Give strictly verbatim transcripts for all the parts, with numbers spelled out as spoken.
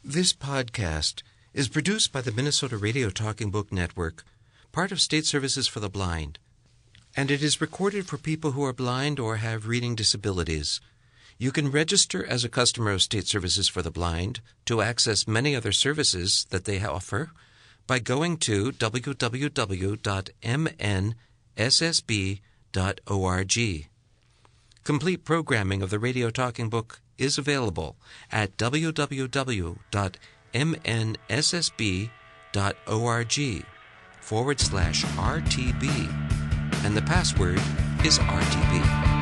This podcast is produced by the Minnesota Radio Talking Book Network, part of State Services for the Blind, and it is recorded for people who are blind or have reading disabilities. You can register as a customer of State Services for the Blind to access many other services that they offer by going to w w w dot m n s s b dot org. Complete programming of the Radio Talking Book is available at w w w dot m n s s b dot org forward slash R T B, and the password is R T B.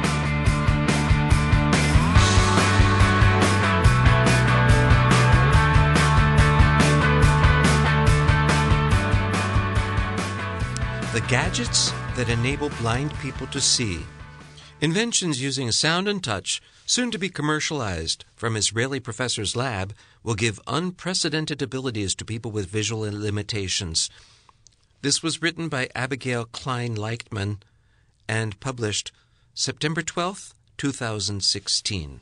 The gadgets that enable blind people to see. Inventions using sound and touch, soon to be commercialized from Israeli professor's lab, will give unprecedented abilities to people with visual limitations. This was written by Abigail Klein-Leichtman and published September twelfth, two thousand sixteen.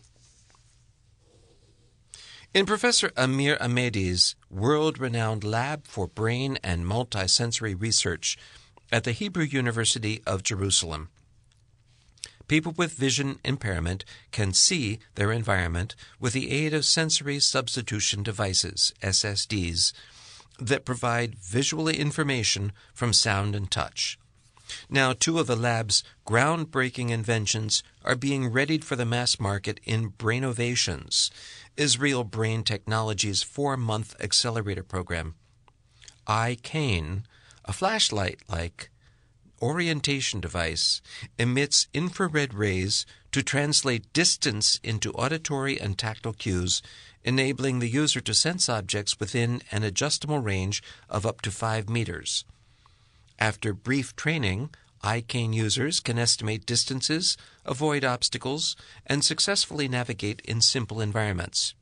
In Professor Amir Ahmedi's world-renowned Lab for Brain and Multisensory Research at the Hebrew University of Jerusalem, people with vision impairment can see their environment with the aid of sensory substitution devices, S S Ds, that provide visual information from sound and touch. Now, two of the lab's groundbreaking inventions are being readied for the mass market in Brainovations, Israel Brain Technology's four-month accelerator program. iCane, a flashlight-like orientation device, emits infrared rays to translate distance into auditory and tactile cues, enabling the user to sense objects within an adjustable range of up to five meters. After brief training, iCane users can estimate distances, avoid obstacles, and successfully navigate in simple environments.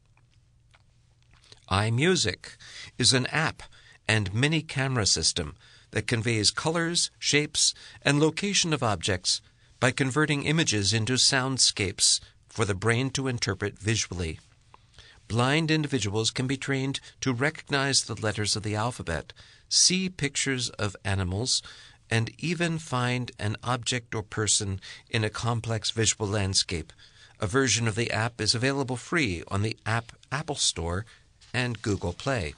iMusic is an app and mini-camera system that conveys colors, shapes, and location of objects by converting images into soundscapes for the brain to interpret visually. Blind individuals can be trained to recognize the letters of the alphabet, see pictures of animals, and even find an object or person in a complex visual landscape. A version of the app is available free on the App Apple Store and Google Play.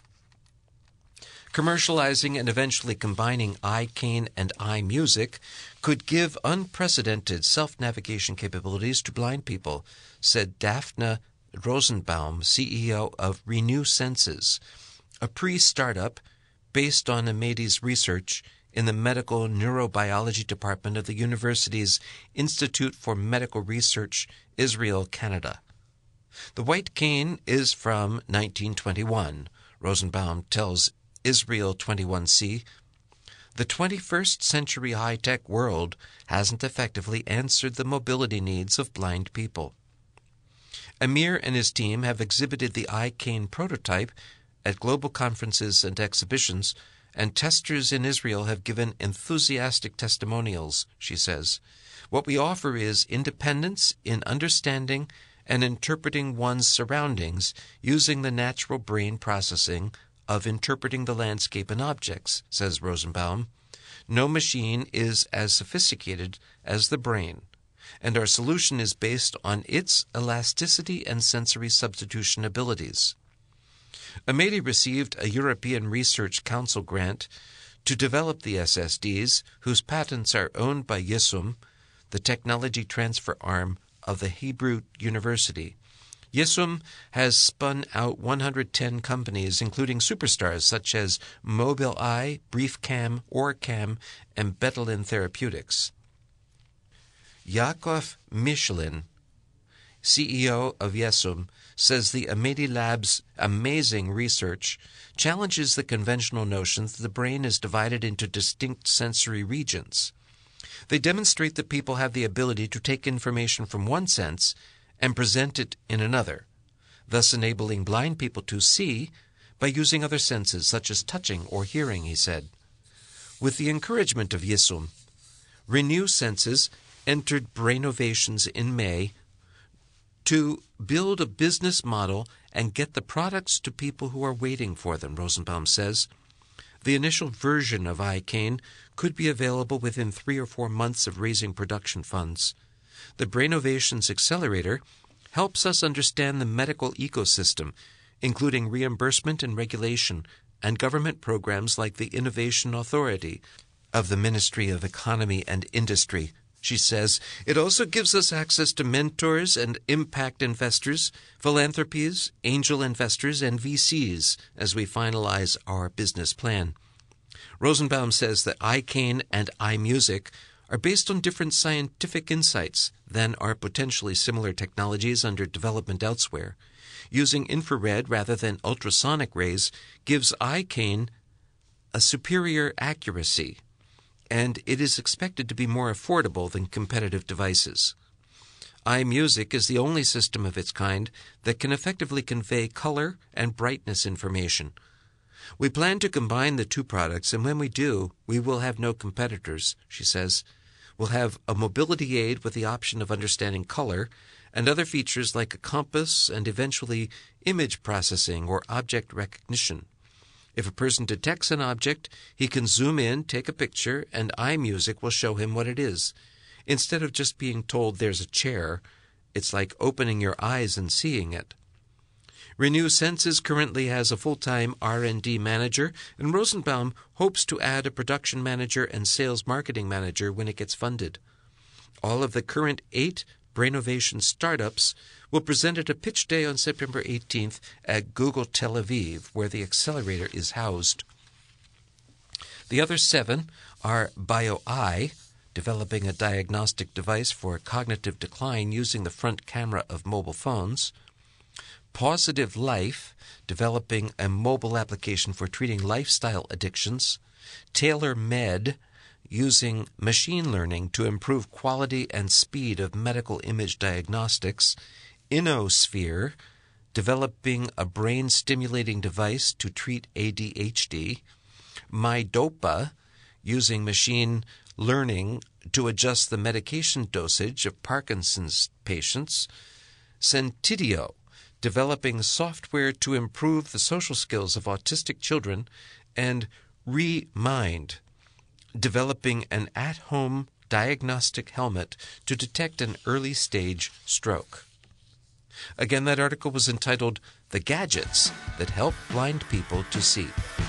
Commercializing and eventually combining iCane and iMusic could give unprecedented self-navigation capabilities to blind people, said Daphne Rosenbaum, C E O of Renew Senses, a pre-startup based on Ahmedi's research in the Medical Neurobiology Department of the university's Institute for Medical Research, Israel, Canada. The white cane is from nineteen twenty-one, Rosenbaum tells Israel twenty-one C. The twenty-first century high-tech world hasn't effectively answered the mobility needs of blind people. Amir and his team have exhibited the iCane prototype at global conferences and exhibitions, and testers in Israel have given enthusiastic testimonials, she says. What we offer is independence in understanding and interpreting one's surroundings using the natural brain processing of interpreting the landscape and objects, says Rosenbaum. No machine is as sophisticated as the brain, and our solution is based on its elasticity and sensory substitution abilities. Ahmedi received a European Research Council grant to develop the S S Ds, whose patents are owned by Yesum, the technology transfer arm of the Hebrew University. Yesum has spun out one hundred ten companies, including superstars such as Mobileye, BriefCam, Orcam, and Betalin Therapeutics. Yaakov Michelin, C E O of Yesum, says the Ahmedi Lab's amazing research challenges the conventional notion that the brain is divided into distinct sensory regions. They demonstrate that people have the ability to take information from one sense and present it in another, thus enabling blind people to see by using other senses such as touching or hearing, he said. With the encouragement of Yesum, Renew Senses entered Brainovations in May to build a business model and get the products to people who are waiting for them, Rosenbaum says. The initial version of iCane could be available within three or four months of raising production funds. The Brainovations Accelerator helps us understand the medical ecosystem, including reimbursement and regulation, and government programs like the Innovation Authority of the Ministry of Economy and Industry. She says it also gives us access to mentors and impact investors, philanthropies, angel investors, and V Cs as we finalize our business plan. Rosenbaum says that iCane and iMusic are based on different scientific insights than are potentially similar technologies under development elsewhere. Using infrared rather than ultrasonic rays gives iCane a superior accuracy, and it is expected to be more affordable than competitive devices. iMusic is the only system of its kind that can effectively convey color and brightness information. We plan to combine the two products, and when we do, we will have no competitors, she says. We'll have a mobility aid with the option of understanding color and other features like a compass and eventually image processing or object recognition. If a person detects an object, he can zoom in, take a picture, and iMusic will show him what it is. Instead of just being told there's a chair, it's like opening your eyes and seeing it. Renew Senses currently has a full-time R and D manager, and Rosenbaum hopes to add a production manager and sales marketing manager when it gets funded. All of the current eight Brainovation startups will present at a pitch day on September eighteenth at Google Tel Aviv, where the accelerator is housed. The other seven are BioEye, developing a diagnostic device for cognitive decline using the front camera of mobile phones; Positive Life, developing a mobile application for treating lifestyle addictions; TaylorMed, using machine learning to improve quality and speed of medical image diagnostics; InnoSphere, developing a brain-stimulating device to treat A D H D; MyDopa, using machine learning to adjust the medication dosage of Parkinson's patients; Sentidio, developing software to improve the social skills of autistic children; and ReMind, developing an at-home diagnostic helmet to detect an early-stage stroke. Again, that article was entitled "The Gadgets That Help Blind People to See."